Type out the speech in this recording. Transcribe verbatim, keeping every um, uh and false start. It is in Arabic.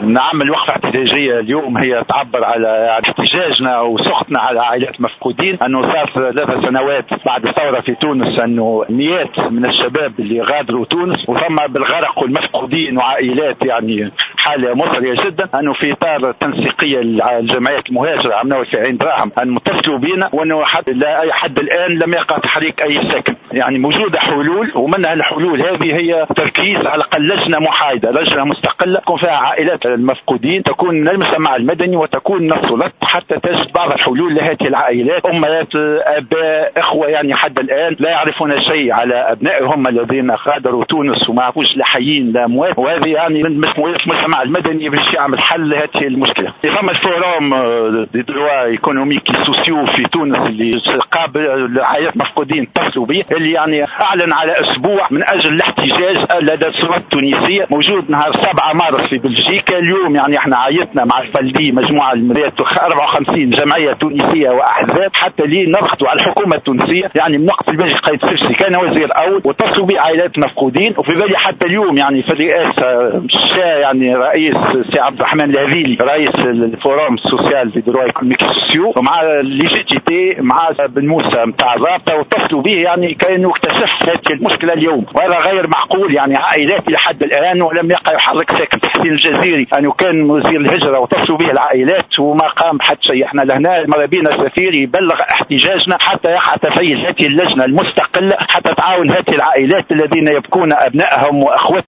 نعمل وقفة احتجاجية اليوم هي تعبر على احتجاجنا وسخطنا على عائلات مفقودين، أنه صار ثلاث سنوات بعد الثورة في تونس أنه مئات من الشباب اللي غادروا تونس وثم بالغرق والمفقودين وعائلات، يعني حالة مسرية جدا. أنه في إطار تنسيقية الجمعيات المهاجرة عملوا في عين دراهم أن متصلوا بنا، وأنه حد لا أي حد الآن لم يقع تحريك أي سكن. يعني موجودة حلول، ومنها الحلول هذه هي تركيز على الأقل لجنة محايدة، لجنة مستقلة تكون فيها عائلات المفقودين، تكون من المجتمع المدني وتكون من السلطات حتى تجد بعض الحلول لهذه العائلات. أمهات، آباء، إخوة يعني حد الآن لا يعرفون شيء على أبنائهم الذين غادروا تونس وما عرفوش لا حيين لا أموات، وهذه يعني من المجتمع المدني باش يعمل حل لهذه المشكلة. ثم الفورم دي دروا ايكونوميك سوسيو في تونس اللي قابل العائلات مفقودين اتصلوا به، اللي يعني أعلن على أسبوع من أجل الاحتجاج لدى السلطات التونسية، موجود نهار سبعة مارس في بلجيكا. اليوم يعني احنا عيطنا مع الفلدي مجموعة المريات أربعة وخمسين جمعية تونسية وأحزاب حتى لي نضغطوا على الحكومة التونسية. يعني من وقت البلجي قايد سفسي كان وزير أول واتصلوا به عائلات مفقودين، وفي بالي حتى اليوم يعني في الرئاسة الشا يعني رئيس سي عبد الرحمن الهذيلي رئيس الفورم السوسيال في دروا ايكونوميك سوسيو، ومع ليجيتيتي مع بن موسى نتاع الرابطة، واتصلوا به يعني كأنه اكتشف هذه المشكلة اليوم. وهذا غير معقول، يعني عائلات لحد الآن ولم يقع يحرك ساكن. تحسين الجزيري أنه كان وزير الهجرة واتصلوا به العائلات وما قام بحد شيء. احنا لهنا مر بينا سفير يبلغ احتجاجنا حتى يقع تفعيل هذه اللجنة المستقلة حتى تعاون هذه العائلات الذين يبكون أبنائهم وأخواتهم